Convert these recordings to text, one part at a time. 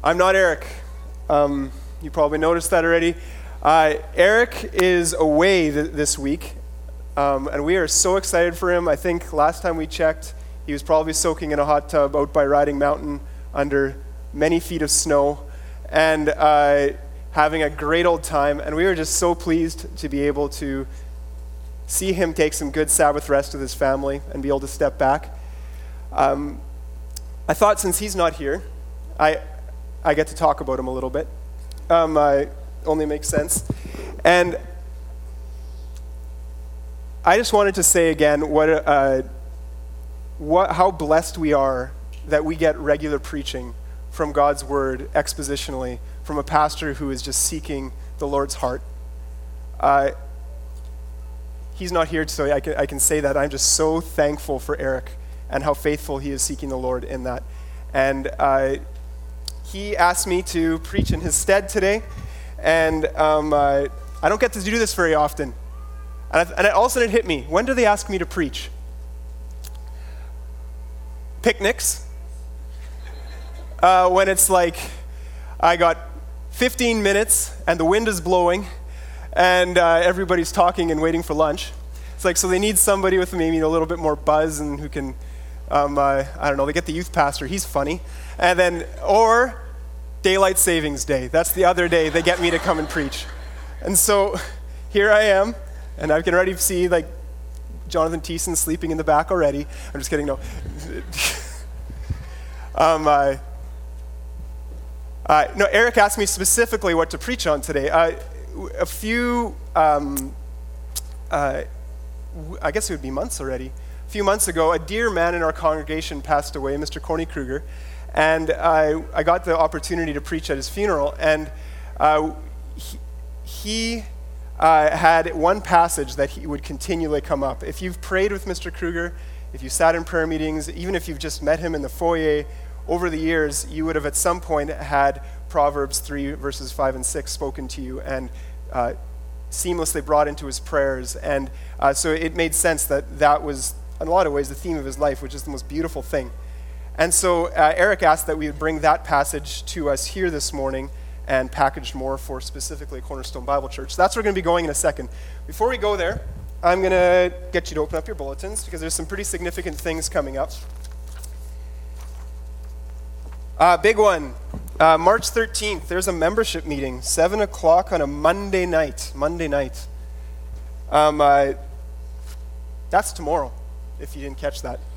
I'm not Eric. You probably noticed that already. Eric is away this week, and we are so excited for him. I think last time we checked, he was probably soaking in a hot tub out by Riding Mountain under many feet of snow, and having a great old time. And we were just so pleased to be able to see him take some good Sabbath rest with his family and be able to step back. I thought since he's not here, I get to talk about him a little bit. Only makes sense. And I just wanted to say again how blessed we are that we get regular preaching from God's word expositionally from a pastor who is just seeking the Lord's heart. He's not here, so I can say that. I'm just so thankful for Eric and how faithful he is seeking the Lord in that. And he asked me to preach in his stead today, and I don't get to do this very often. And all of a sudden it hit me. When do they ask me to preach? Picnics. When it's like, I got 15 minutes, and the wind is blowing, and everybody's talking and waiting for lunch. It's like, so they need somebody with maybe a little bit more buzz and who can, I don't know, they get the youth pastor, he's funny. And then, or Daylight Savings Day. That's the other day they get me to come and preach. And so here I am, and I can already see like Jonathan Thiessen sleeping in the back already. I'm just kidding, no. No, Eric asked me specifically what to preach on today. I guess it would be months already. A few months ago, a dear man in our congregation passed away, Mr. Corny Kruger, and I got the opportunity to preach at his funeral. And he had one passage that he would continually come up. If you've prayed with Mr. Kruger, if you sat in prayer meetings, even if you've just met him in the foyer, over the years, you would have at some point had Proverbs 3, verses 5 and 6 spoken to you and seamlessly brought into his prayers. And so it made sense that was, in a lot of ways, the theme of his life, which is the most beautiful thing. And so Eric asked that we would bring that passage to us here this morning and packaged more for specifically Cornerstone Bible Church. So that's where we're going to be going in a second. Before we go there, I'm going to get you to open up your bulletins because there's some pretty significant things coming up. Big one, March 13th, there's a membership meeting, 7 o'clock on a Monday night. That's tomorrow, if you didn't catch that.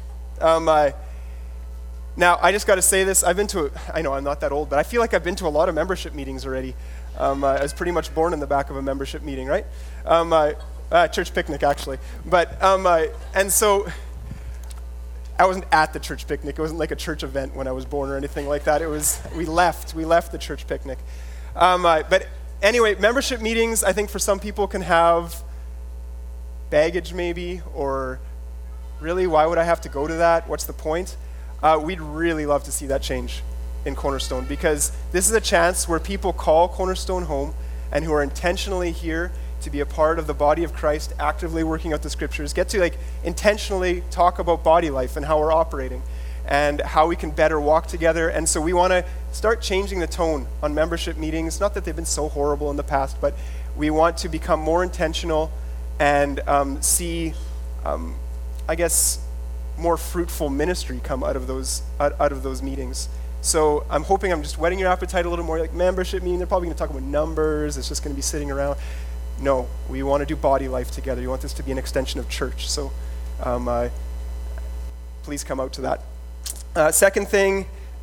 Now, I just got to say this, I know I'm not that old, but I feel like I've been to a lot of membership meetings already. I was pretty much born in the back of a membership meeting, right? Church picnic, actually. But, and so, I wasn't at the church picnic. It wasn't like a church event when I was born or anything like that. It was, we left the church picnic. But anyway, membership meetings, I think for some people can have baggage maybe, or really, why would I have to go to that? What's the point? We'd really love to see that change in Cornerstone, because this is a chance where people call Cornerstone home and who are intentionally here to be a part of the body of Christ, actively working out the scriptures, get to intentionally talk about body life and how we're operating and how we can better walk together. And so we want to start changing the tone on membership meetings. Not that they've been so horrible in the past, but we want to become more intentional and see, I guess, more fruitful ministry come out of those meetings. So I'm hoping I'm just whetting your appetite a little more. Like membership meeting, they're probably going to talk about numbers. It's just going to be sitting around. No, we want to do body life together. We want this to be an extension of church. So please come out to that. Second thing,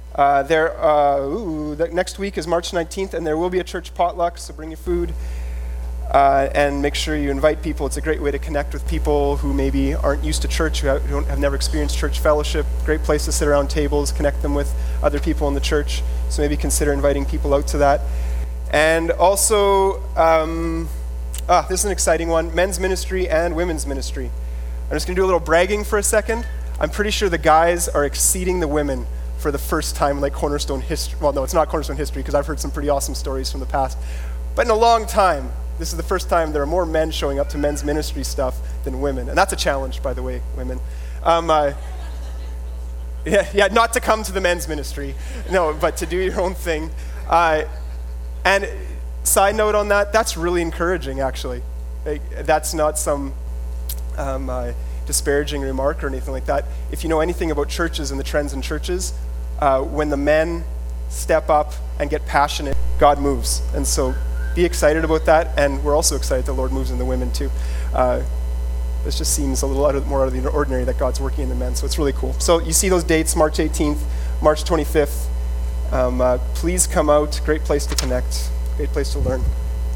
next week is March 19th, and there will be a church potluck, so bring your food. And make sure you invite people. It's a great way to connect with people who maybe aren't used to church, who have never experienced church fellowship. Great place to sit around tables, connect them with other people in the church. So maybe consider inviting people out to that. And also, this is an exciting one, men's ministry and women's ministry. I'm just going to do a little bragging for a second. I'm pretty sure the guys are exceeding the women for the first time in Cornerstone history. Well, no, it's not Cornerstone history because I've heard some pretty awesome stories from the past. But in a long time, this is the first time there are more men showing up to men's ministry stuff than women. And that's a challenge, by the way, women. Yeah, not to come to the men's ministry. No, but to do your own thing. And side note on that, that's really encouraging, actually. Like, that's not some disparaging remark or anything like that. If you know anything about churches and the trends in churches, when the men step up and get passionate, God moves. And so be excited about that, and we're also excited the Lord moves in the women too. This just seems a little more out of the ordinary that God's working in the men, so it's really cool. So you see those dates, March 18th, March 25th. Please come out. Great place to connect, great place to learn.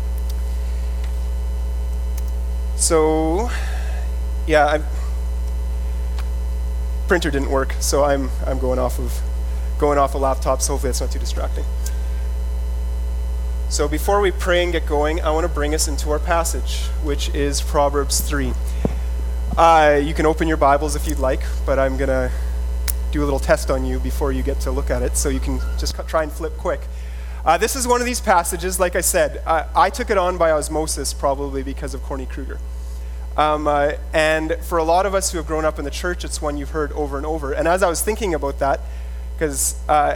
So, yeah, printer didn't work, so I'm going off a laptop, so hopefully it's not too distracting. So before we pray and get going, I want to bring us into our passage, which is Proverbs 3. You can open your Bibles if you'd like, but I'm going to do a little test on you before you get to look at it, so you can just try and flip quick. This is one of these passages, like I said, I took it on by osmosis probably because of Corny Kruger. And for a lot of us who have grown up in the church, it's one you've heard over and over. And as I was thinking about that, because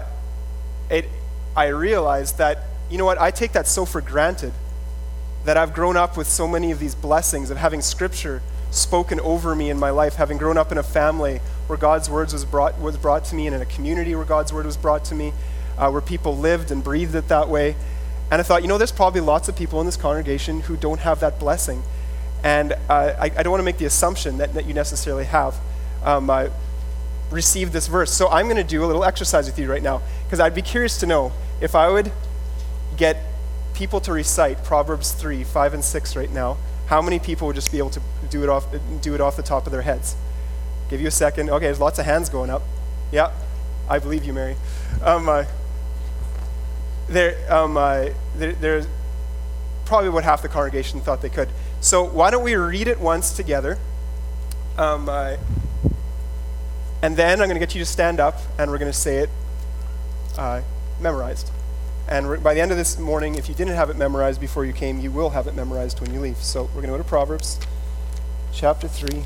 I realized that, you know what, I take that so for granted, that I've grown up with so many of these blessings of having Scripture spoken over me in my life, having grown up in a family where God's words was brought to me, and in a community where God's word was brought to me, where people lived and breathed it that way. And I thought, there's probably lots of people in this congregation who don't have that blessing. And I don't want to make the assumption that you necessarily have received this verse. So I'm going to do a little exercise with you right now, because I'd be curious to know if I would get people to recite Proverbs 3, 5, and 6 right now, how many people would just be able to do it off the top of their heads? Give you a second. Okay, there's lots of hands going up. Yeah, I believe you, Mary. There's probably what half the congregation thought they could. So why don't we read it once together? And then I'm going to get you to stand up, and we're going to say it memorized. And by the end of this morning, if you didn't have it memorized before you came, you will have it memorized when you leave. So we're going to go to Proverbs chapter 3.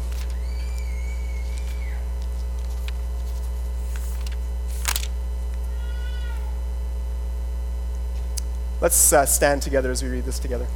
Let's stand together as we read this together.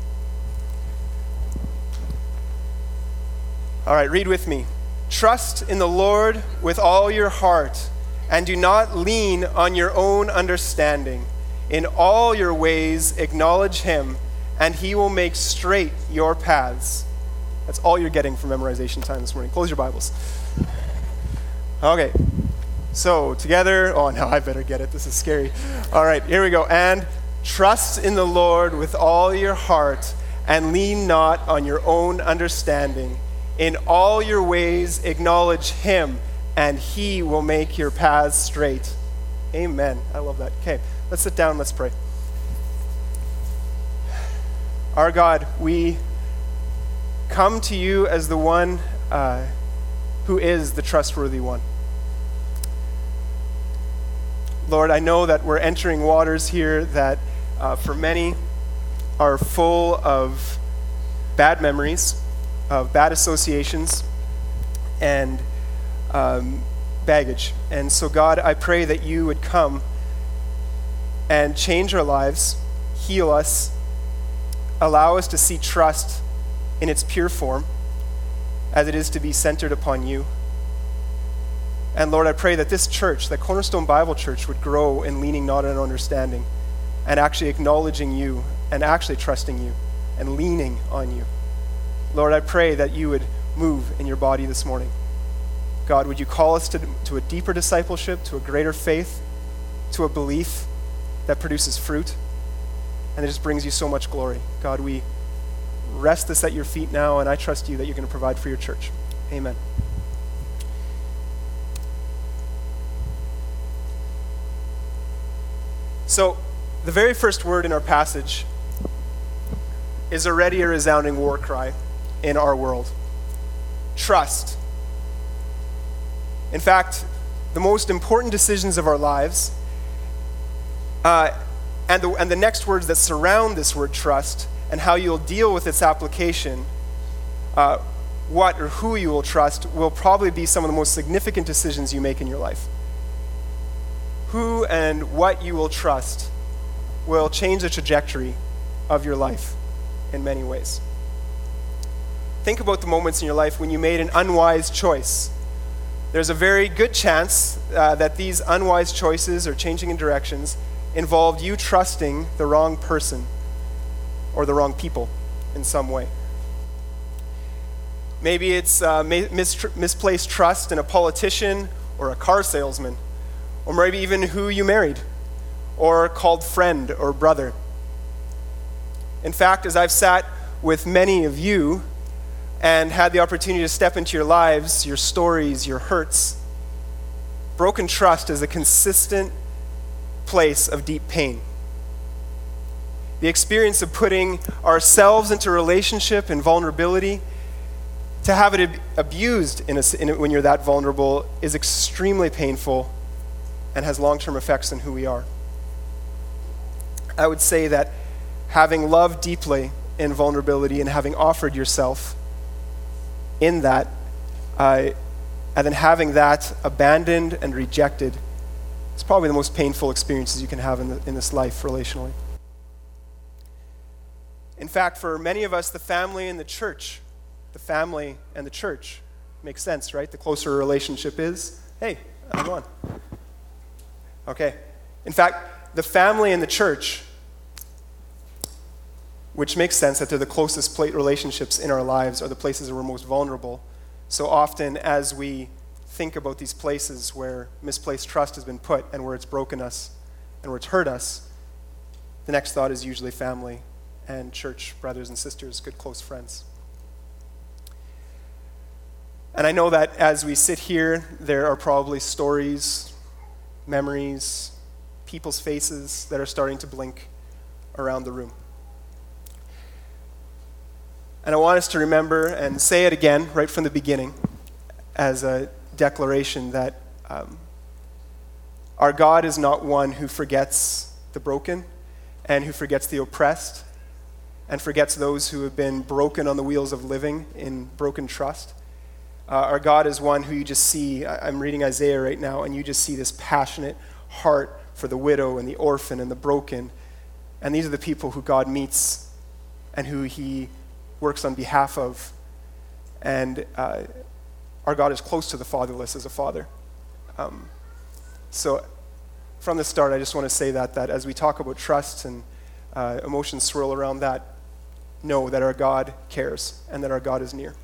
All right, read with me. Trust in the Lord with all your heart, and do not lean on your own understanding. In all your ways acknowledge him, and he will make straight your paths. That's all you're getting for memorization time this morning. Close your Bibles. Okay, so together, oh no, I better get it. This is scary. All right, here we go. And trust in the Lord with all your heart, and lean not on your own understanding. In all your ways acknowledge him, and he will make your paths straight. Amen. I love that. Okay, let's sit down, let's pray. Our God, we come to you as the one who is the trustworthy one. Lord, I know that we're entering waters here that for many are full of bad memories, of bad associations, and baggage. And so, God, I pray that you would come and change our lives, heal us, allow us to see trust in its pure form, as it is to be centered upon you. And Lord, I pray that this church, that Cornerstone Bible Church, would grow in leaning not on understanding, and actually acknowledging you, and actually trusting you, and leaning on you. Lord, I pray that you would move in your body this morning. God, would you call us to a deeper discipleship, to a greater faith, to a belief that produces fruit, and it just brings you so much glory. God, we rest this at your feet now, and I trust you that you're going to provide for your church. Amen. So, the very first word in our passage is already a resounding war cry in our world. Trust. In fact, the most important decisions of our lives, and the next words that surround this word trust, and how you'll deal with its application, what or who you will trust will probably be some of the most significant decisions you make in your life. Who and what you will trust will change the trajectory of your life in many ways. Think about the moments in your life when you made an unwise choice. There's a very good chance that these unwise choices or changing in directions involved you trusting the wrong person or the wrong people in some way. Maybe it's misplaced trust in a politician or a car salesman, or maybe even who you married or called friend or brother. In fact, as I've sat with many of you and had the opportunity to step into your lives, your stories, your hurts, broken trust is a consistent place of deep pain. The experience of putting ourselves into relationship and vulnerability, to have it abused when you're that vulnerable, is extremely painful and has long-term effects on who we are. I would say that having loved deeply in vulnerability and having offered yourself in that, and then having that abandoned and rejected, is probably the most painful experiences you can have in this life relationally. In fact, for many of us, the family and the church makes sense, right? The closer a relationship is, hey, I'm on. Okay. In fact, the family and the church, which makes sense that they're the closest relationships in our lives, are the places where we're most vulnerable. So often as we think about these places where misplaced trust has been put and where it's broken us and where it's hurt us, the next thought is usually family and church, brothers and sisters, good close friends. And I know that as we sit here, there are probably stories, memories, people's faces that are starting to blink around the room. And I want us to remember and say it again right from the beginning as a declaration that our God is not one who forgets the broken and who forgets the oppressed and forgets those who have been broken on the wheels of living in broken trust. Our God is one who you just see, I'm reading Isaiah right now, and you just see this passionate heart for the widow and the orphan and the broken. And these are the people who God meets and who he works on behalf of. And our God is close to the fatherless as a father. So from the start, I just want to say that as we talk about trust and emotions swirl around that, know that our God cares and that our God is near.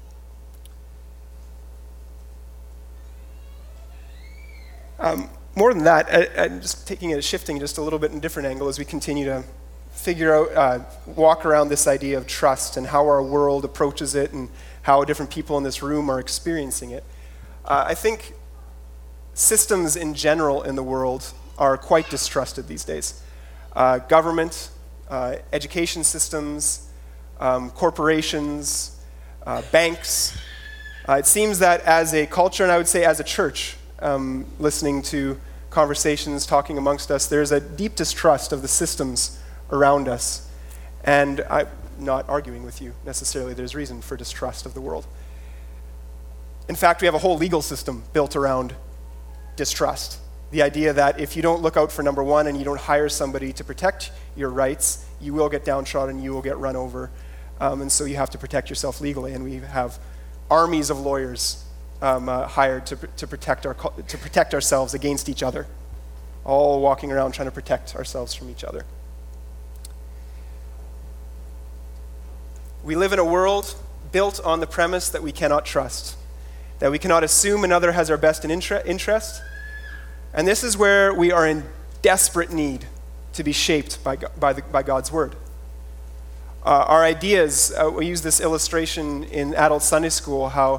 More than that, I'm just shifting just a little bit in a different angle as we continue to walk around this idea of trust and how our world approaches it and how different people in this room are experiencing it. I think systems in general in the world are quite distrusted these days. Government, education systems, corporations, banks. It seems that as a culture, and I would say as a church, listening to conversations, talking amongst us, there's a deep distrust of the systems around us. And I'm not arguing with you necessarily. There's reason for distrust of the world. In fact, we have a whole legal system built around distrust. The idea that if you don't look out for number one and you don't hire somebody to protect your rights, you will get downtrodden, you will get run over. And so you have to protect yourself legally. And we have armies of lawyers hired to protect ourselves against each other, all walking around trying to protect ourselves from each other. We live in a world built on the premise that we cannot trust, that we cannot assume another has our best interest, and this is where we are in desperate need to be shaped by God's word. Our ideas, we use this illustration in adult Sunday school, how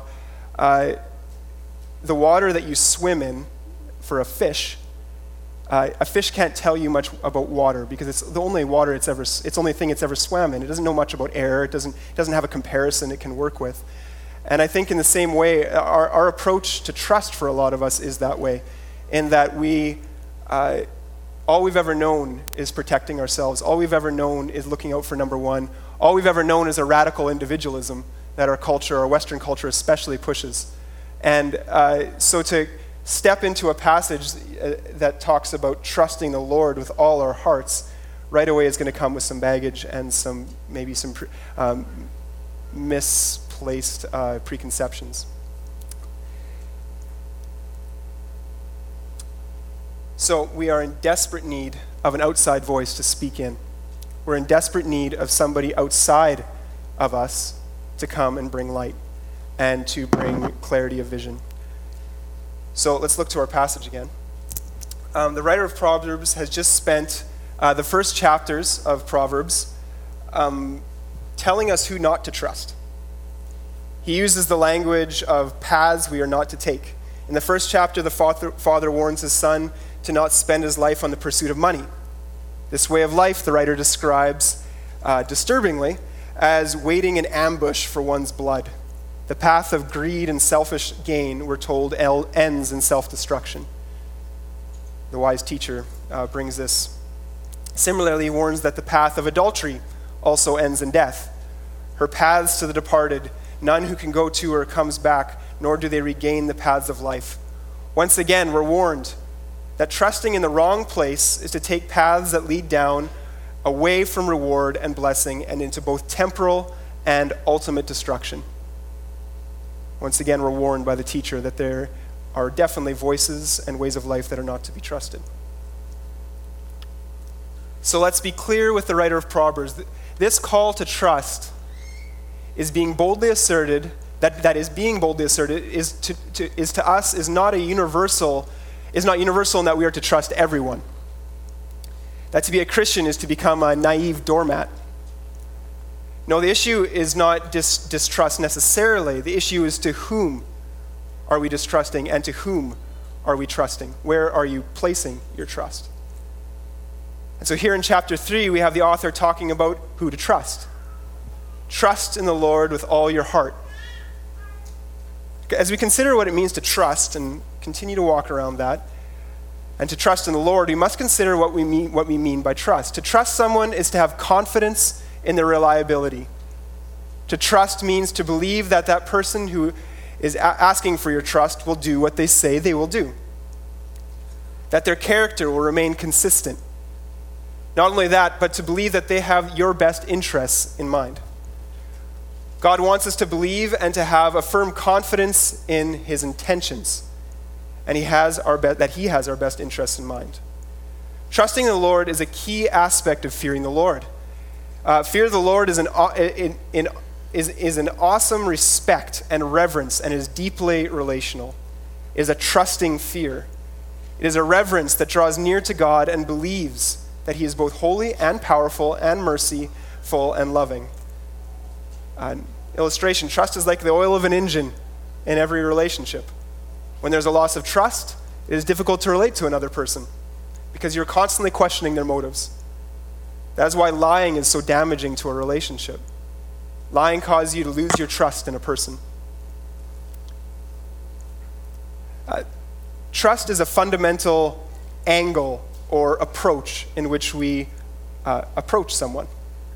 the water that you swim in for a fish can't tell you much about water because it's the only thing it's ever swam in. It doesn't know much about air. It doesn't have a comparison it can work with. And I think in the same way, our approach to trust for a lot of us is that way, in that we, all we've ever known is protecting ourselves. All we've ever known is looking out for number one. All we've ever known is a radical individualism that our culture, our Western culture especially, pushes. And so to step into a passage that talks about trusting the Lord with all our hearts, right away is going to come with some baggage and maybe some misplaced preconceptions. So we are in desperate need of an outside voice to speak in. We're in desperate need of somebody outside of us to come and bring light and to bring clarity of vision. So let's look to our passage again. The writer of Proverbs has just spent the first chapters of Proverbs telling us who not to trust. He uses the language of paths we are not to take. In the first chapter, the father warns his son to not spend his life on the pursuit of money. This way of life, the writer describes disturbingly as waiting in ambush for one's blood. The path of greed and selfish gain, we're told, ends in self-destruction. The wise teacher brings this. Similarly, he warns that the path of adultery also ends in death. Her paths to the departed, none who can go to her comes back, nor do they regain the paths of life. Once again, we're warned that trusting in the wrong place is to take paths that lead down away from reward and blessing and into both temporal and ultimate destruction. Once again, we're warned by the teacher that there are definitely voices and ways of life that are not to be trusted. So let's be clear with the writer of Proverbs. This call to trust is being boldly asserted, that is being boldly asserted, is to us is not universal in that we are to trust everyone. That to be a Christian is to become a naive doormat. No, the issue is not distrust necessarily. The issue is to whom are we distrusting and to whom are we trusting? Where are you placing your trust? And so here in chapter 3, we have the author talking about who to trust. Trust in the Lord with all your heart. As we consider what it means to trust and continue to walk around that, and to trust in the Lord, we must consider what we mean by trust. To trust someone is to have confidence in their reliability. To trust means to believe that that person who is asking for your trust will do what they say they will do. That their character will remain consistent. Not only that, but to believe that they have your best interests in mind. God wants us to believe and to have a firm confidence in his intentions, and he has our best interests in mind. Trusting the Lord is a key aspect of fearing the Lord. Fear of the Lord is an awesome respect and reverence, and is deeply relational. It is a trusting fear. It is a reverence that draws near to God and believes that he is both holy and powerful and merciful and loving. Illustration, trust is like the oil of an engine in every relationship. When there's a loss of trust, it is difficult to relate to another person because you're constantly questioning their motives. That's why lying is so damaging to a relationship. Lying causes you to lose your trust in a person. Trust is a fundamental angle or approach in which we approach someone.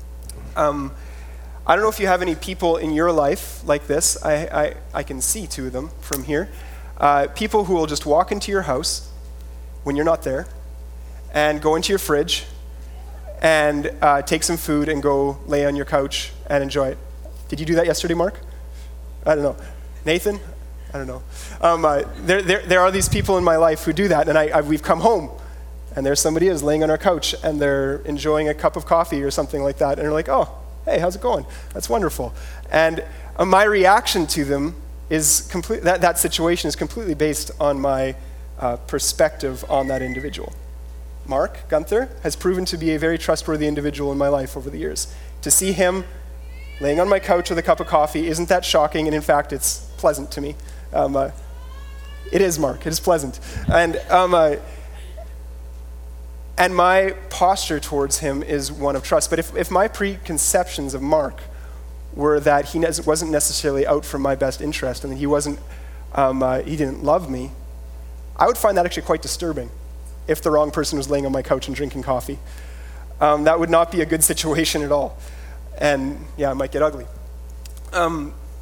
I don't know if you have any people in your life like this. I can see two of them from here. People who will just walk into your house when you're not there and go into your fridge and take some food and go lay on your couch and enjoy it. Did you do that yesterday, Mark? I don't know. Nathan? I don't know. There are these people in my life who do that, and we've come home, and there's somebody is laying on our couch, and they're enjoying a cup of coffee or something like that, and they're like, oh, hey, how's it going? That's wonderful. And my reaction to them is that situation is completely based on my perspective on that individual. Mark Gunther has proven to be a very trustworthy individual in my life over the years. To see him laying on my couch with a cup of coffee isn't that shocking, and in fact, it's pleasant to me. It is, Mark. It is pleasant. And my posture towards him is one of trust. But if my preconceptions of Mark were that he wasn't necessarily out for my best interest and that he didn't love me, I would find that actually quite disturbing if the wrong person was laying on my couch and drinking coffee. That would not be a good situation at all. And yeah, it might get ugly.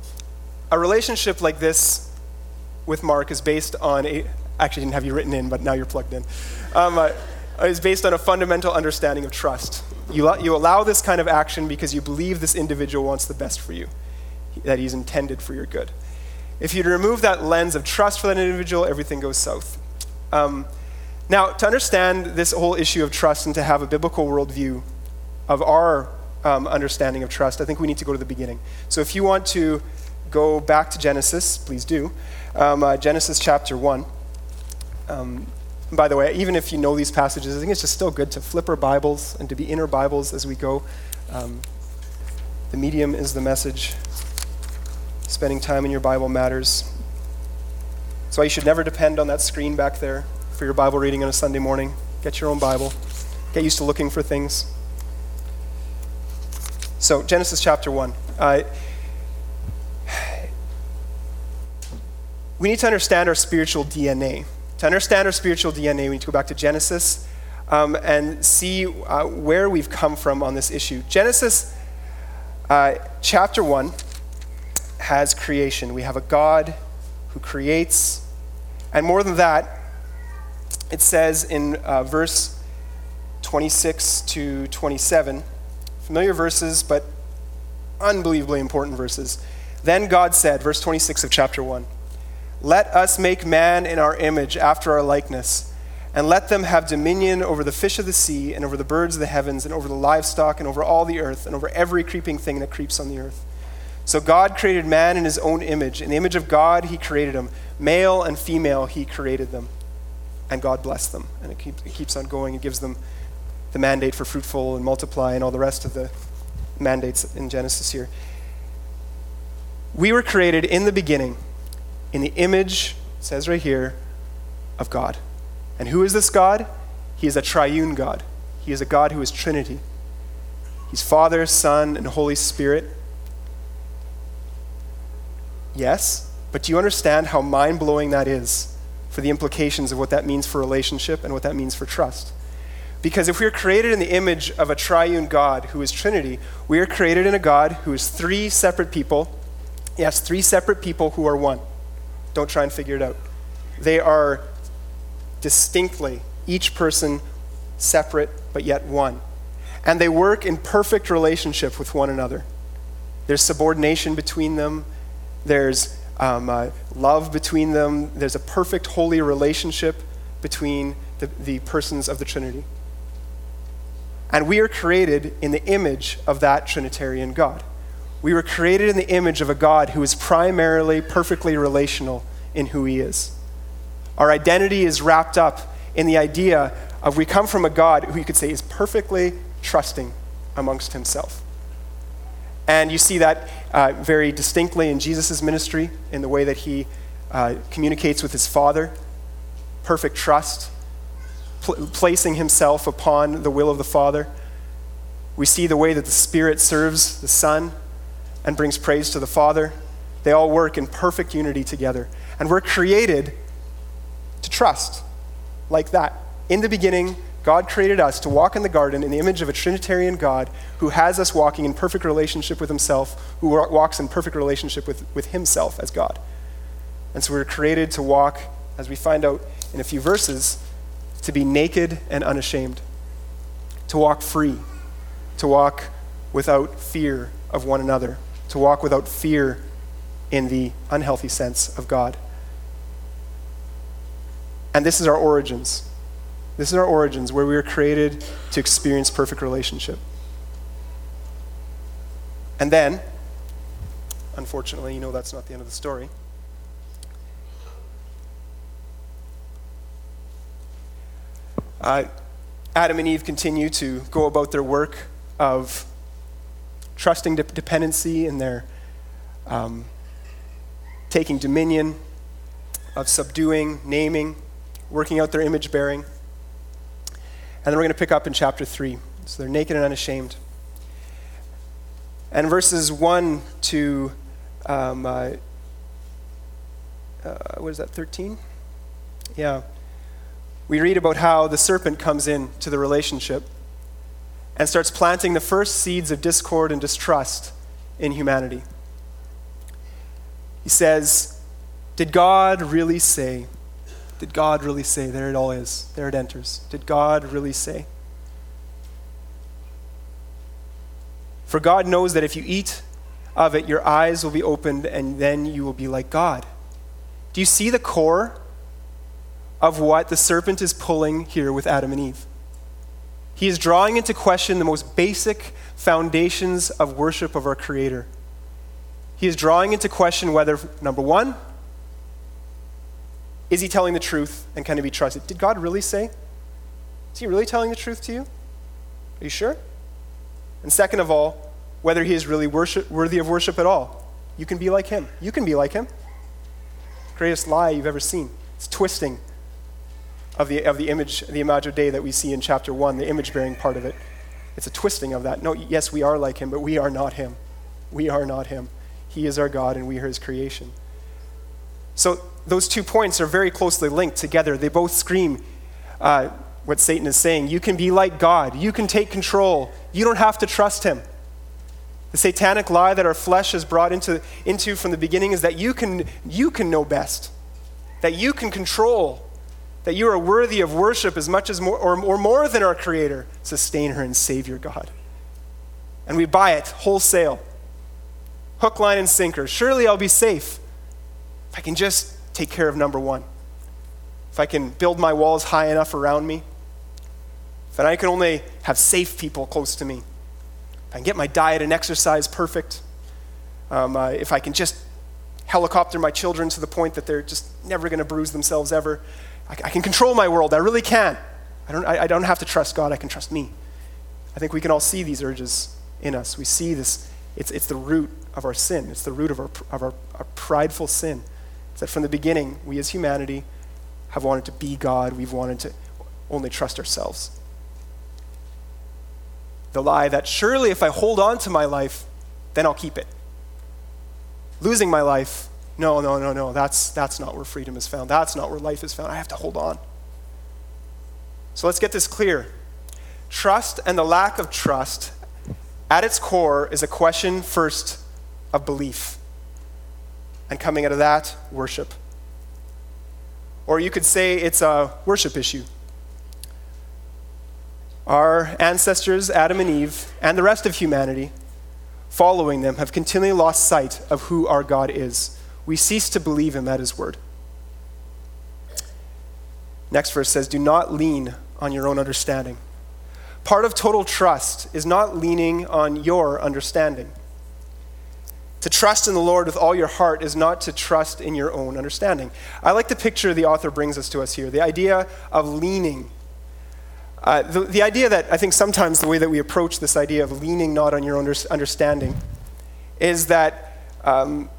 a relationship like this with Mark is based on actually didn't have you written in, but now you're plugged in. Is based on a fundamental understanding of trust. You allow this kind of action because you believe this individual wants the best for you, that he's intended for your good. If you remove that lens of trust for that individual, everything goes south. Now, to understand this whole issue of trust and to have a biblical worldview of our understanding of trust, I think we need to go to the beginning. So if you want to go back to Genesis, please do. Genesis chapter 1. By the way, even if you know these passages, I think it's just still good to flip our Bibles and to be in our Bibles as we go. The medium is the message. Spending time in your Bible matters. So you should never depend on that screen back there for your Bible reading on a Sunday morning. Get your own Bible. Get used to looking for things. So Genesis chapter 1. We need to understand our spiritual DNA. To understand our spiritual DNA, we need to go back to Genesis and see where we've come from on this issue. Genesis chapter 1 has creation. We have a God who creates. And more than that, it says in verse 26 to 27, familiar verses, but unbelievably important verses. Then God said, verse 26 of chapter 1, "Let us make man in our image after our likeness, and let them have dominion over the fish of the sea, and over the birds of the heavens, and over the livestock, and over all the earth, and over every creeping thing that creeps on the earth." So God created man in his own image. In the image of God, he created him. Male and female, he created them. And God blessed them. And it keeps on going. It gives them the mandate for fruitful and multiply and all the rest of the mandates in Genesis here. We were created in the beginning in the image, it says right here, of God. And who is this God? He is a triune God. He is a God who is Trinity. He's Father, Son, and Holy Spirit. Yes, but do you understand how mind-blowing that is for the implications of what that means for relationship and what that means for trust? Because if we are created in the image of a triune God who is Trinity, we are created in a God who is three separate people. Yes, three separate people who are one. Don't try and figure it out. They are distinctly, each person separate, but yet one. And they work in perfect relationship with one another. There's subordination between them. There's love between them. There's a perfect, holy relationship between the persons of the Trinity. And we are created in the image of that Trinitarian God. We were created in the image of a God who is primarily perfectly relational in who he is. Our identity is wrapped up in the idea of we come from a God who you could say is perfectly trusting amongst himself. And you see that very distinctly in Jesus' ministry, in the way that he communicates with his Father. Perfect trust, placing himself upon the will of the Father. We see the way that the Spirit serves the Son and brings praise to the Father. They all work in perfect unity together. And we're created to trust like that. In the beginning, God created us to walk in the garden in the image of a Trinitarian God who has us walking in perfect relationship with himself, who walks in perfect relationship with himself as God. And so we're created to walk, as we find out in a few verses, to be naked and unashamed, to walk free, to walk without fear of one another, to walk without fear in the unhealthy sense of God. And this is our origins. This is our origins, where we were created to experience perfect relationship. And then, unfortunately, you know that's not the end of the story. Adam and Eve continue to go about their work of trusting dependency in their taking dominion, of subduing, naming, working out their image bearing. And then we're going to pick up in chapter 3. So they're naked and unashamed. And verses 1 to, what is that, 13? Yeah. We read about how the serpent comes in to the relationship and starts planting the first seeds of discord and distrust in humanity. He says, did God really say? Did God really say? There it all is. There it enters. Did God really say? For God knows that if you eat of it, your eyes will be opened and then you will be like God. Do you see the core of what the serpent is pulling here with Adam and Eve? He is drawing into question the most basic foundations of worship of our Creator. He is drawing into question whether, number one, is he telling the truth and can he be trusted? Did God really say? Is he really telling the truth to you? Are you sure? And second of all, whether he is really worthy of worship at all. You can be like him. You can be like him. Greatest lie you've ever seen. It's twisting of the image, the Imago Dei that we see in chapter 1, the image-bearing part of it. It's a twisting of that. No, yes, we are like him, but we are not him. We are not him. He is our God and we are his creation. So those 2 points are very closely linked together. They both scream what Satan is saying. You can be like God. You can take control. You don't have to trust him. The satanic lie that our flesh is brought into from the beginning is that you can know best, that you can control, that you are worthy of worship as much as more than our Creator, Sustainer and Savior God. And we buy it wholesale, hook, line, and sinker. Surely I'll be safe if I can just take care of number one. If I can build my walls high enough around me, if I can only have safe people close to me, if I can get my diet and exercise perfect, if I can just helicopter my children to the point that they're just never going to bruise themselves ever, I can control my world. I really can. I don't have to trust God. I can trust me. I think we can all see these urges in us. We see this. It's the root of our sin. It's the root of our prideful sin. It's that from the beginning, we as humanity have wanted to be God. We've wanted to only trust ourselves. The lie that surely if I hold on to my life, then I'll keep it. Losing my life, no. That's not where freedom is found. That's not where life is found. I have to hold on. So let's get this clear. Trust and the lack of trust at its core is a question first of belief. And coming out of that, worship. Or you could say it's a worship issue. Our ancestors, Adam and Eve, and the rest of humanity, following them, have continually lost sight of who our God is. We cease to believe him at his word. Next verse says, do not lean on your own understanding. Part of total trust is not leaning on your understanding. To trust in the Lord with all your heart is not to trust in your own understanding. I like the picture the author brings us to us here, the idea of leaning. The idea that I think sometimes the way that we approach this idea of leaning not on your own understanding is that, it's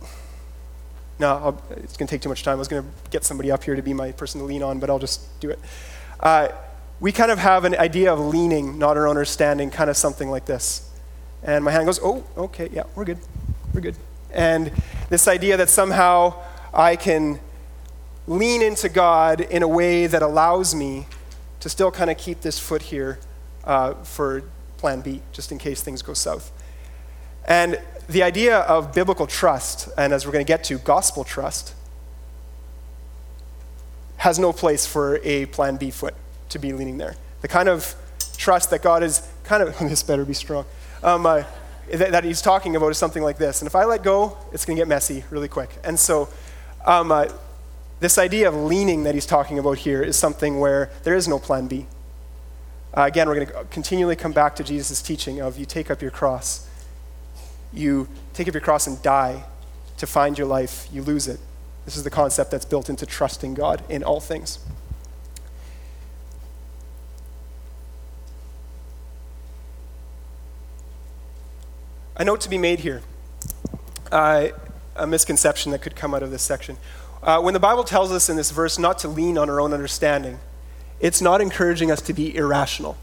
going to take too much time. I was going to get somebody up here to be my person to lean on, but I'll just do it. We kind of have an idea of leaning, not our own understanding, kind of something like this. And my hand goes, oh, okay, yeah, we're good. We're good. And this idea that somehow I can lean into God in a way that allows me to still kind of keep this foot here for plan B, just in case things go south. And the idea of biblical trust, and as we're going to get to, gospel trust, has no place for a plan B foot to be leaning there. The kind of trust that God is kind of, this better be strong, that he's talking about is something like this. And if I let go, it's going to get messy really quick. And so this idea of leaning that he's talking about here is something where there is no plan B. Again, we're going to continually come back to Jesus' teaching of you take up your cross. You take up your cross and die to find your life. You lose it. This is the concept that's built into trusting God in all things. A note to be made here, a misconception that could come out of this section. When the Bible tells us in this verse not to lean on our own understanding, it's not encouraging us to be irrational.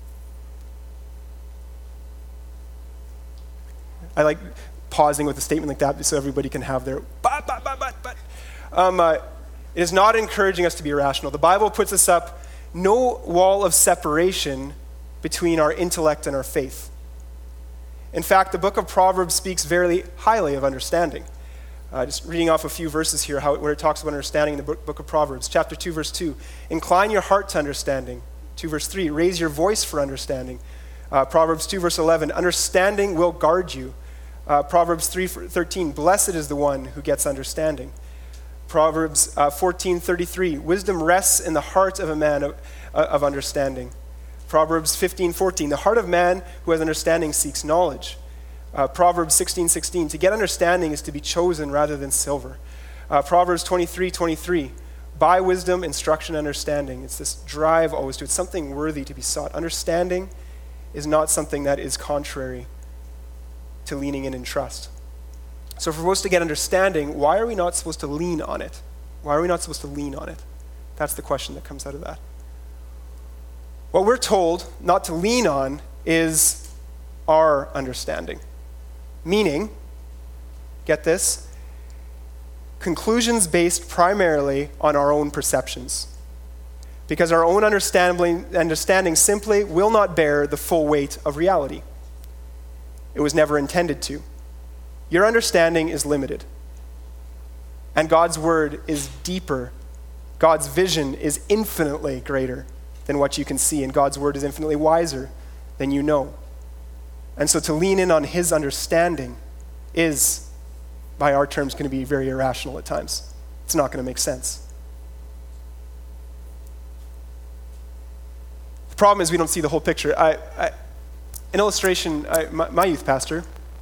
I like pausing with a statement like that so everybody can have their but. It is not encouraging us to be irrational. The Bible puts us up no wall of separation between our intellect and our faith. In fact, the book of Proverbs speaks very highly of understanding. Just reading off a few verses here where it talks about understanding in the book of Proverbs. Chapter 2, verse 2, incline your heart to understanding. 2, verse 3, raise your voice for understanding. Proverbs 2, verse 11, understanding will guard you. Proverbs 3:13, blessed is the one who gets understanding. Proverbs 14:33, wisdom rests in the heart of a man of understanding. Proverbs 15:14, the heart of man who has understanding seeks knowledge. Proverbs 16:16, to get understanding is to be chosen rather than silver. Proverbs 23:23, by wisdom, instruction, understanding. It's this drive always to, it's something worthy to be sought. Understanding is not something that is contrary to leaning in trust. So if we're supposed to get understanding, why are we not supposed to lean on it? Why are we not supposed to lean on it? That's the question that comes out of that. What we're told not to lean on is our understanding. Meaning, get this, conclusions based primarily on our own perceptions. Because our own understanding simply will not bear the full weight of reality. It was never intended to. Your understanding is limited. And God's word is deeper. God's vision is infinitely greater than what you can see, and God's word is infinitely wiser than you know. And so to lean in on his understanding is, by our terms, going to be very irrational at times. It's not going to make sense. The problem is we don't see the whole picture. An illustration, my youth pastor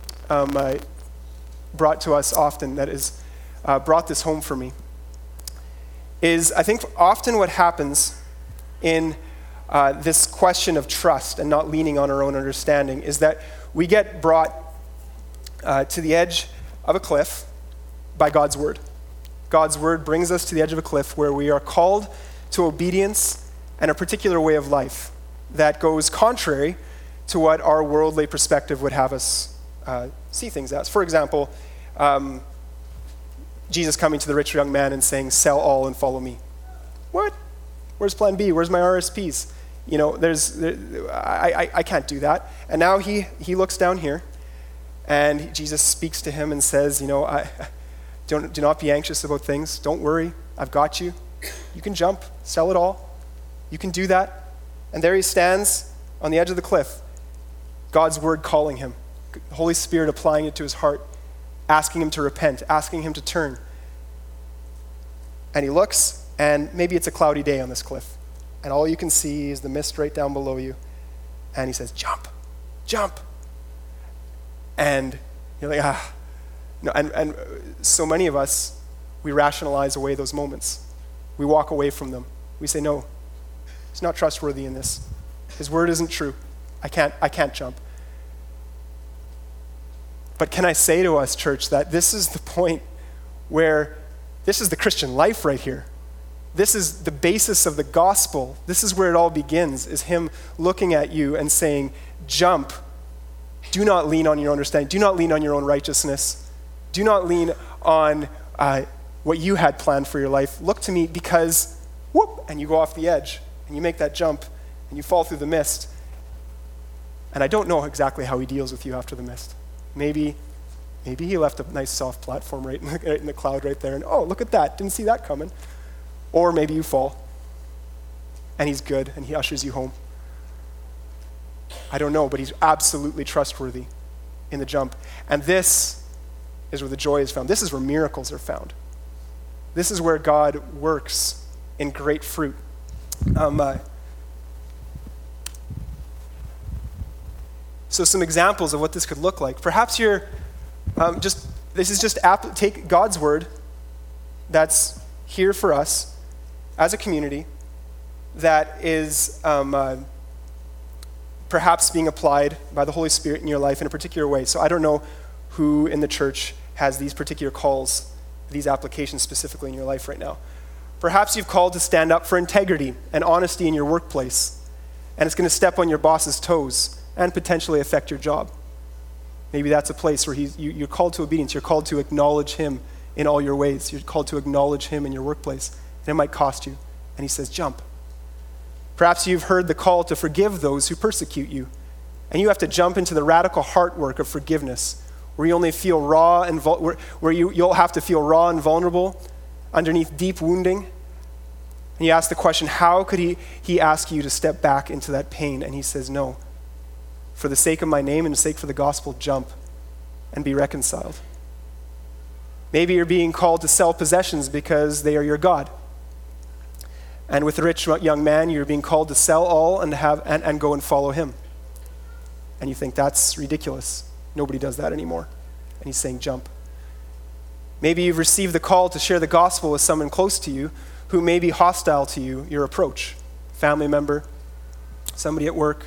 brought to us often, that is, brought this home for me, is I think often what happens in this question of trust and not leaning on our own understanding is that we get brought to the edge of a cliff by God's word. God's word brings us to the edge of a cliff where we are called to obedience and a particular way of life that goes contrary to what our worldly perspective would have us see things as. For example, Jesus coming to the rich young man and saying, sell all and follow me. What? Where's plan B? Where's my RSPs? You know, I can't do that. And now he looks down here, and Jesus speaks to him and says, you know, do not be anxious about things. Don't worry. I've got you. You can jump, sell it all. You can do that. And there he stands on the edge of the cliff, God's word calling him, the Holy Spirit applying it to his heart, asking him to repent, asking him to turn. And he looks, and maybe it's a cloudy day on this cliff, and all you can see is the mist right down below you. And he says, jump, jump. And you're like, No, and so many of us, we rationalize away those moments. We walk away from them. We say, no, he's not trustworthy in this. His word isn't true. I can't jump. But can I say to us, church, that this is the point where this is the Christian life right here. This is the basis of the gospel. This is where it all begins, is him looking at you and saying, jump. Do not lean on your understanding. Do not lean on your own righteousness. Do not lean on what you had planned for your life. Look to me because, whoop, and you go off the edge, and you make that jump, and you fall through the mist. And I don't know exactly how he deals with you after the mist. Maybe he left a nice soft platform right in the cloud right there, and oh, look at that, didn't see that coming. Or maybe you fall, and he's good, and he ushers you home. I don't know, but he's absolutely trustworthy in the jump. And this is where the joy is found. This is where miracles are found. This is where God works in great fruit. So some examples of what this could look like. Perhaps you're take God's word that's here for us as a community that is perhaps being applied by the Holy Spirit in your life in a particular way. So I don't know who in the church has these particular calls, these applications specifically in your life right now. Perhaps you've called to stand up for integrity and honesty in your workplace, and it's going to step on your boss's toes and potentially affect your job. Maybe that's a place where you're called to obedience. You're called to acknowledge him in all your ways. You're called to acknowledge him in your workplace, and it might cost you. And he says, jump. Perhaps you've heard the call to forgive those who persecute you, and you have to jump into the radical heart work of forgiveness, where you only feel raw and where you'll have to feel raw and vulnerable underneath deep wounding. And you ask the question, how could he ask you to step back into that pain? And he says, no. For the sake of my name and the sake for the gospel, jump and be reconciled. Maybe you're being called to sell possessions because they are your God. And with the rich young man, you're being called to sell all and go and follow him. And you think that's ridiculous. Nobody does that anymore. And he's saying, jump. Maybe you've received the call to share the gospel with someone close to you who may be hostile to your approach. Family member, somebody at work.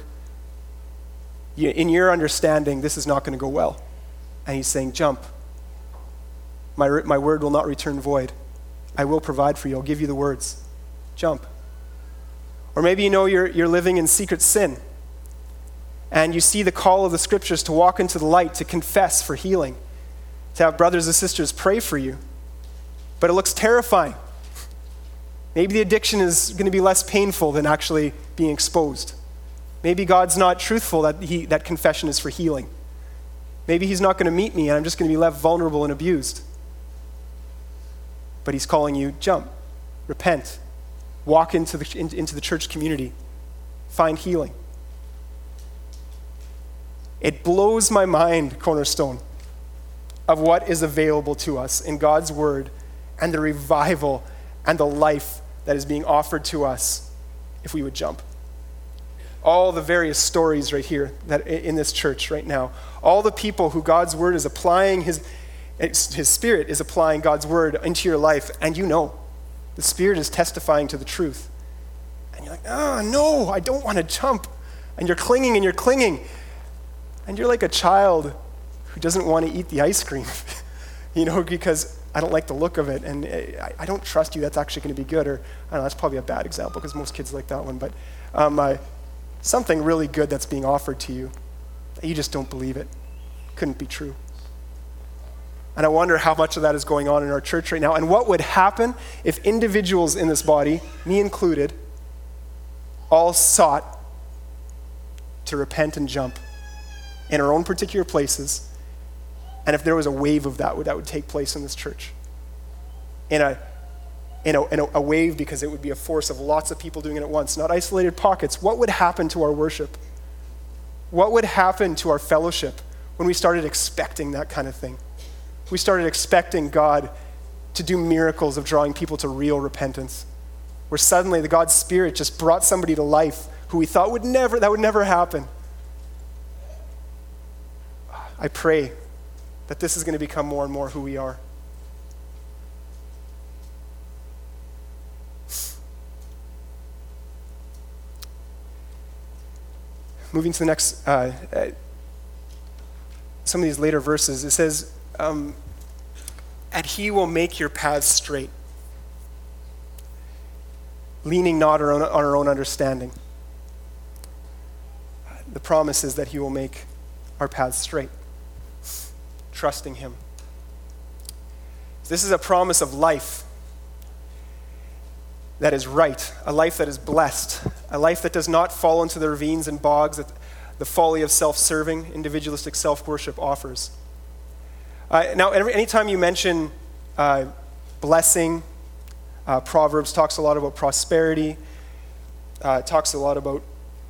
In your understanding, this is not going to go well. And he's saying, jump. My word will not return void. I will provide for you. I'll give you the words. Jump. Or maybe you know you're living in secret sin, and you see the call of the scriptures to walk into the light, to confess for healing, to have brothers and sisters pray for you. But it looks terrifying. Maybe the addiction is going to be less painful than actually being exposed. Maybe God's not truthful that confession is for healing. Maybe he's not going to meet me and I'm just going to be left vulnerable and abused. But he's calling you, jump, repent, walk into the church community, find healing. It blows my mind, Cornerstone, of what is available to us in God's word and the revival and the life that is being offered to us if we would jump. All the various stories right here that in this church right now, all the people who God's word is applying, his Spirit is applying God's word into your life, and you know, the Spirit is testifying to the truth. And you're like, no, I don't want to jump. And you're clinging and you're clinging. And you're like a child who doesn't want to eat the ice cream, because I don't like the look of it, and I don't trust you, that's actually going to be good. Or, I don't know, that's probably a bad example because most kids like that one, but something really good that's being offered to you, you just don't believe it. Couldn't be true. And I wonder how much of that is going on in our church right now, and what would happen if individuals in this body, me included, all sought to repent and jump in our own particular places, and if there was a wave of that would take place in this church. In a wave, because it would be a force of lots of people doing it at once, not isolated pockets. What would happen to our worship? What would happen to our fellowship when we started expecting that kind of thing? We started expecting God to do miracles of drawing people to real repentance, where suddenly the God's Spirit just brought somebody to life who we thought would never happen. I pray that this is going to become more and more who we are. Moving to the next, some of these later verses, it says, and he will make your paths straight, leaning not on our own understanding. The promise is that he will make our paths straight, trusting him. This is a promise of life that is right, a life that is blessed, a life that does not fall into the ravines and bogs that the folly of self-serving, individualistic self-worship offers. Now, anytime you mention blessing, Proverbs talks a lot about prosperity, talks a lot about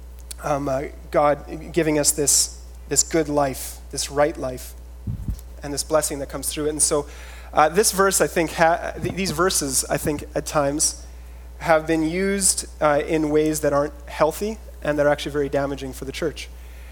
God giving us this good life, this right life, and this blessing that comes through it. And so this verse, I think, these verses, I think, at times have been used in ways that aren't healthy and that are actually very damaging for the church.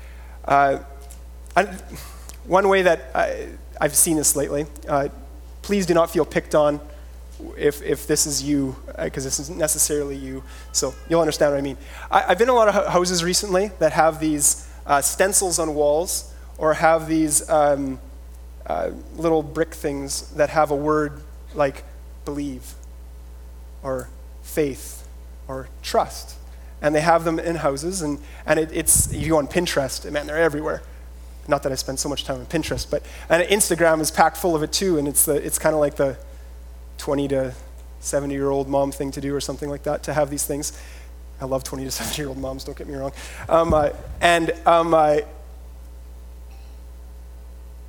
One way that I've seen this lately, please do not feel picked on if this is you, because this isn't necessarily you, so you'll understand what I mean. I've been in a lot of houses recently that have these stencils on walls, or have these little brick things that have a word like believe, or faith, or trust. And they have them in houses, and it's, you go on Pinterest, man, they're everywhere. Not that I spend so much time on Pinterest, and Instagram is packed full of it too, and it's kind of like the 20 to 70-year-old mom thing to do, or something like that, to have these things. I love 20 to 70-year-old moms, don't get me wrong. And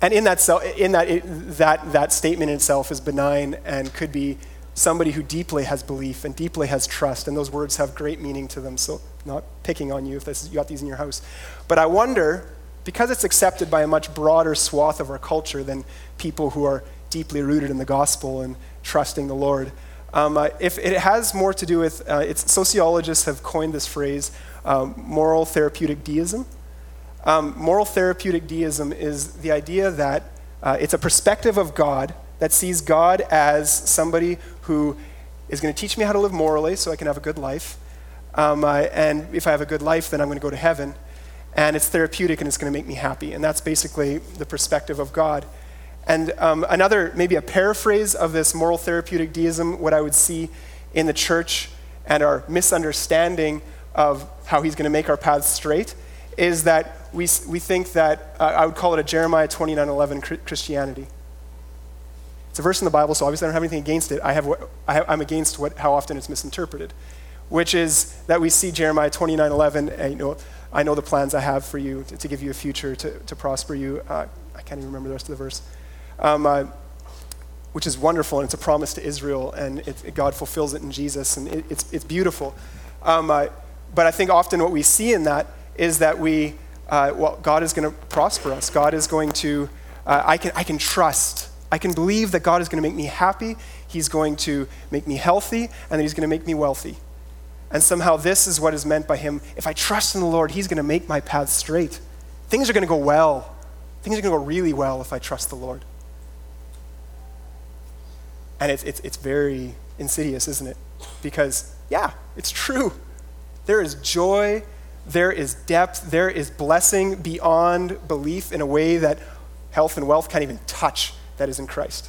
And that statement in itself is benign and could be somebody who deeply has belief and deeply has trust, and those words have great meaning to them. So not picking on you if you got these in your house. But I wonder, because it's accepted by a much broader swath of our culture than people who are deeply rooted in the gospel and trusting the Lord, if it has more to do with, sociologists have coined this phrase, moral therapeutic deism. Moral therapeutic deism is the idea that it's a perspective of God that sees God as somebody who is going to teach me how to live morally so I can have a good life. And if I have a good life, then I'm going to go to heaven. And it's therapeutic and it's going to make me happy. And that's basically the perspective of God. And maybe a paraphrase of this moral therapeutic deism, what I would see in the church and our misunderstanding of how he's going to make our paths straight, is that we think that, I would call it a Jeremiah 29:11 Christianity. It's a verse in the Bible, so obviously I don't have anything against it. I'm against how often it's misinterpreted, which is that we see Jeremiah 29:11, I know the plans I have for you, to give you a future, to prosper you. I can't even remember the rest of the verse. Which is wonderful, and it's a promise to Israel, and God fulfills it in Jesus, and it's beautiful. But I think often what we see in that is that God is going to prosper us. God is going to, I can trust. I can believe that God is going to make me happy, he's going to make me healthy, and that he's going to make me wealthy. And somehow this is what is meant by him. If I trust in the Lord, he's going to make my path straight. Things are going to go well. Things are going to go really well if I trust the Lord. And it's very insidious, isn't it? Because, yeah, it's true. There is joy, there is depth, there is blessing beyond belief in a way that health and wealth can't even touch, that is in Christ.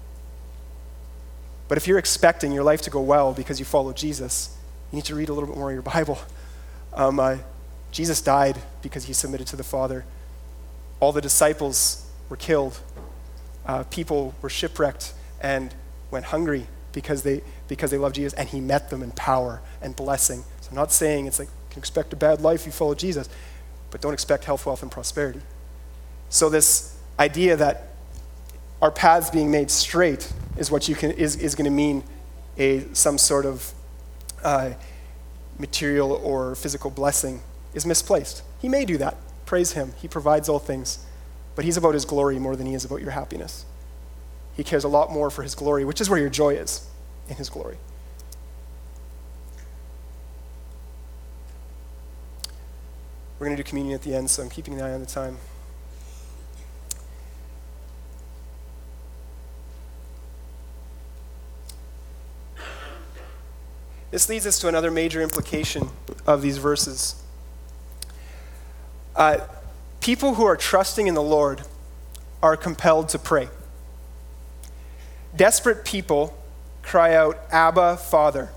But if you're expecting your life to go well because you follow Jesus, you need to read a little bit more of your Bible. Jesus died because he submitted to the Father. All the disciples were killed. People were shipwrecked and went hungry because they loved Jesus, and he met them in power and blessing. So I'm not saying it's like you can expect a bad life if you follow Jesus, but don't expect health, wealth, and prosperity. So this idea that our paths being made straight is what is going to mean some sort of material or physical blessing is misplaced. He may do that. Praise him. He provides all things. But he's about his glory more than he is about your happiness. He cares a lot more for his glory, which is where your joy is, in his glory. We're going to do communion at the end, so I'm keeping an eye on the time. This leads us to another major implication of these verses. People who are trusting in the Lord are compelled to pray. Desperate people cry out, Abba, Father.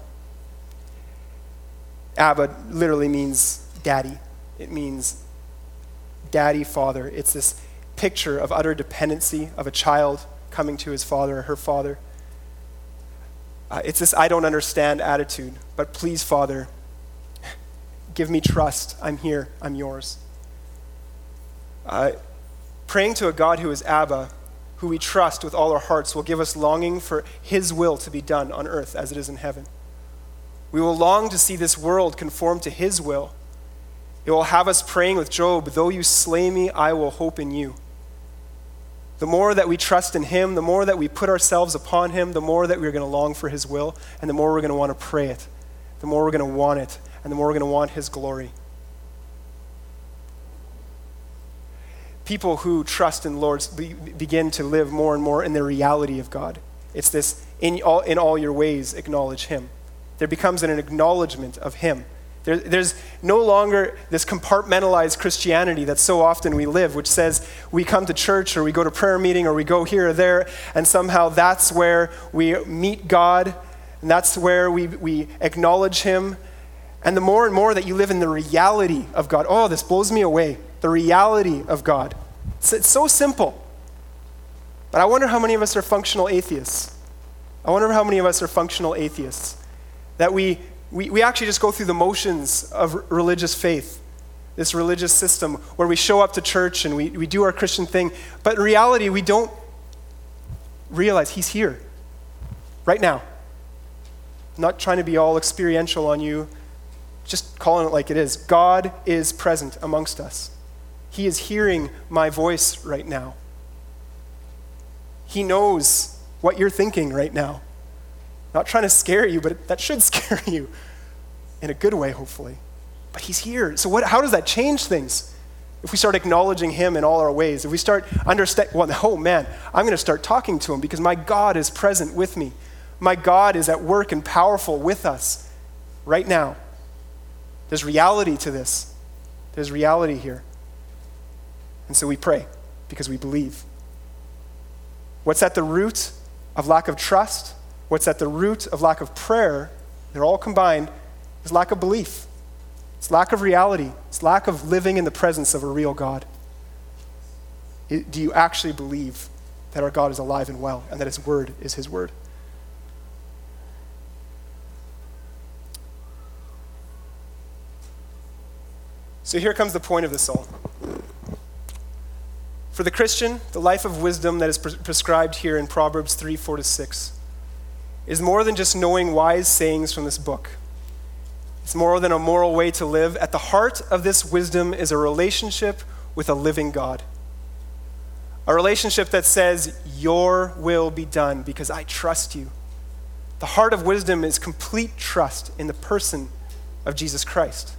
Abba literally means daddy. It means daddy, father. It's this picture of utter dependency of a child coming to his father or her father. It's this I don't understand attitude, but please, Father, give me trust. I'm here. I'm yours. Praying to a God who is Abba, who we trust with all our hearts, will give us longing for his will to be done on earth as it is in heaven. We will long to see this world conform to his will. It will have us praying with Job, though you slay me, I will hope in you. The more that we trust in him, the more that we put ourselves upon him, the more that we're going to long for his will, and the more we're going to want to pray it, the more we're going to want it, and the more we're going to want his glory. People who trust in the Lord begin to live more and more in the reality of God. It's this, in all your ways, acknowledge him. There becomes an acknowledgement of him. There's no longer this compartmentalized Christianity that so often we live, which says we come to church or we go to prayer meeting or we go here or there, and somehow that's where we meet God, and that's where we acknowledge him. And the more and more that you live in the reality of God, oh, this blows me away, the reality of God. It's so simple. But I wonder how many of us are functional atheists. That we actually just go through the motions of religious faith. this religious system where we show up to church and we do our Christian thing, but in reality, we don't realize he's here right now. I'm not trying to be all experiential on you, just calling it like it is. God is present amongst us. He is hearing my voice right now. He knows what you're thinking right now. Not trying to scare you, but that should scare you in a good way, hopefully. But he's here. So how does that change things? If we start acknowledging him in all our ways, if we start understanding, oh man, I'm going to start talking to him because my God is present with me. My God is at work and powerful with us right now. There's reality to this. There's reality here. And so we pray because we believe. What's at the root of lack of trust? What's at the root of lack of prayer? They're all combined, is lack of belief. It's lack of reality. It's lack of living in the presence of a real God. Do you actually believe that our God is alive and well and that his word is his word? So here comes the point of this all. For the Christian, the life of wisdom that is prescribed here in Proverbs 3, 4-6 is more than just knowing wise sayings from this book. It's more than a moral way to live. At the heart of this wisdom is a relationship with a living God. A relationship that says, your will be done because I trust you. The heart of wisdom is complete trust in the person of Jesus Christ.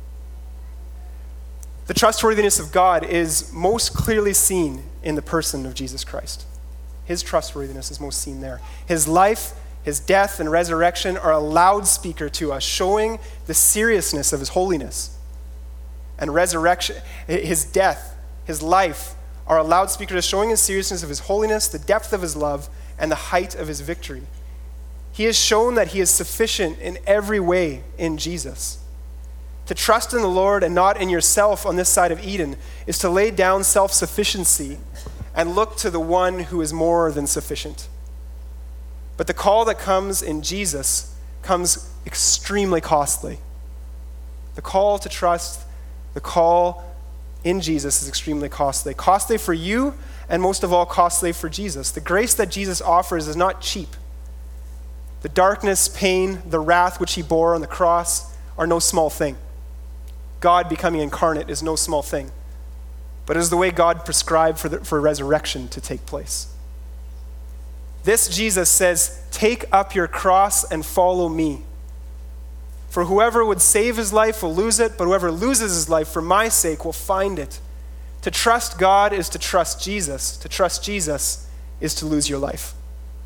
The trustworthiness of God is most clearly seen in the person of Jesus Christ. His trustworthiness is most seen there. His life, his death, and resurrection are a loudspeaker to us, showing the seriousness of his holiness. And resurrection, his death, his life, are a loudspeaker to showing the seriousness of his holiness, the depth of his love, and the height of his victory. He has shown that he is sufficient in every way in Jesus. To trust in the Lord and not in yourself on this side of Eden is to lay down self-sufficiency and look to the one who is more than sufficient. But the call that comes in Jesus comes extremely costly. The call to trust, the call in Jesus is extremely costly. Costly for you, and most of all, costly for Jesus. The grace that Jesus offers is not cheap. The darkness, pain, the wrath which he bore on the cross are no small thing. God becoming incarnate is no small thing, but it is the way God prescribed for resurrection to take place. This Jesus says, take up your cross and follow me. For whoever would save his life will lose it, but whoever loses his life for my sake will find it. To trust God is to trust Jesus. To trust Jesus is to lose your life.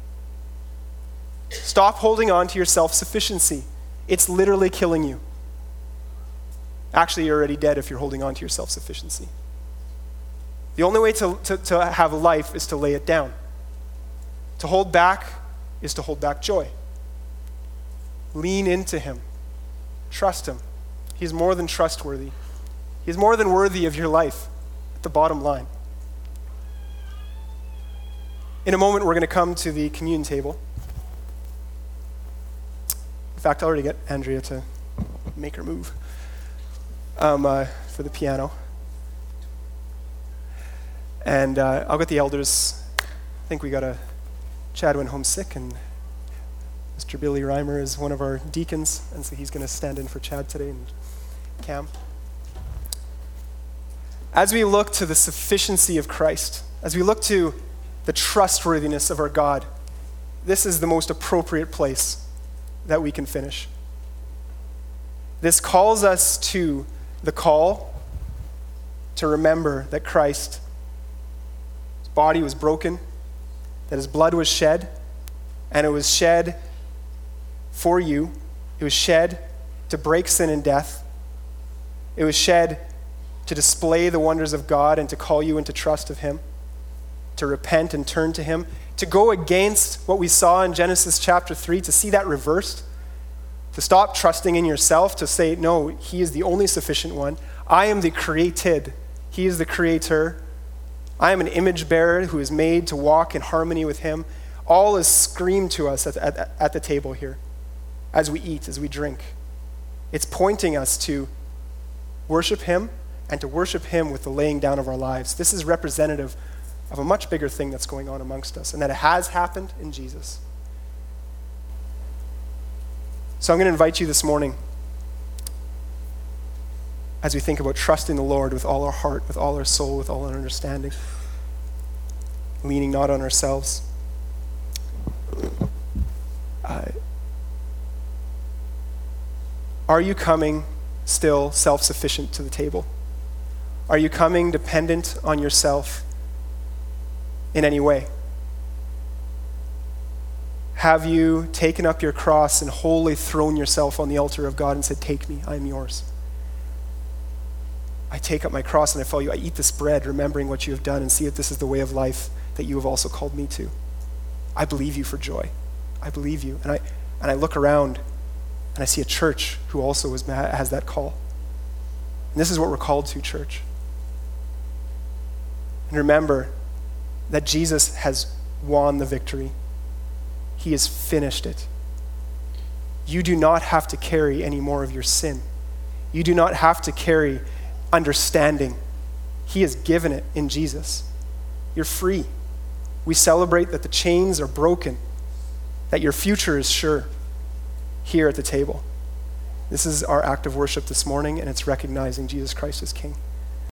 Stop holding on to your self-sufficiency. It's literally killing you. Actually, you're already dead if you're holding on to your self-sufficiency. The only way to have life is to lay it down. To hold back is to hold back joy. Lean into him. Trust him. He's more than trustworthy. He's more than worthy of your life at the bottom line. In a moment, we're going to come to the communion table. In fact, I'll already get Andrea to make her move. For the piano. And I'll get the elders. I think we got Chad went home sick, and Mr. Billy Reimer is one of our deacons, and so he's going to stand in for Chad today and Cam. As we look to the sufficiency of Christ, as we look to the trustworthiness of our God, this is the most appropriate place that we can finish. This calls us to the call to remember that Christ's body was broken, that his blood was shed, and it was shed for you. It was shed to break sin and death. It was shed to display the wonders of God and to call you into trust of him, to repent and turn to him, to go against what we saw in Genesis chapter 3, to see that reversed, to stop trusting in yourself, to say, no, he is the only sufficient one. I am the created. He is the creator. I am an image bearer who is made to walk in harmony with him. All is screamed to us at the table here as we eat, as we drink. It's pointing us to worship him and to worship him with the laying down of our lives. This is representative of a much bigger thing that's going on amongst us, and that it has happened in Jesus. So I'm going to invite you this morning, as we think about trusting the Lord with all our heart, with all our soul, with all our understanding, leaning not on ourselves. Are you coming still self-sufficient to the table? Are you coming dependent on yourself in any way? Have you taken up your cross and wholly thrown yourself on the altar of God and said, take me, I am yours? I take up my cross and I follow you. I eat this bread, remembering what you have done, and see that this is the way of life that you have also called me to. I believe you for joy. I believe you. And I look around and I see a church who also has that call. And this is what we're called to, church. And remember that Jesus has won the victory. He has finished it. You do not have to carry any more of your sin. You do not have to carry understanding. He has given it in Jesus. You're free. We celebrate that the chains are broken, that your future is sure here at the table. This is our act of worship this morning, and it's recognizing Jesus Christ as King.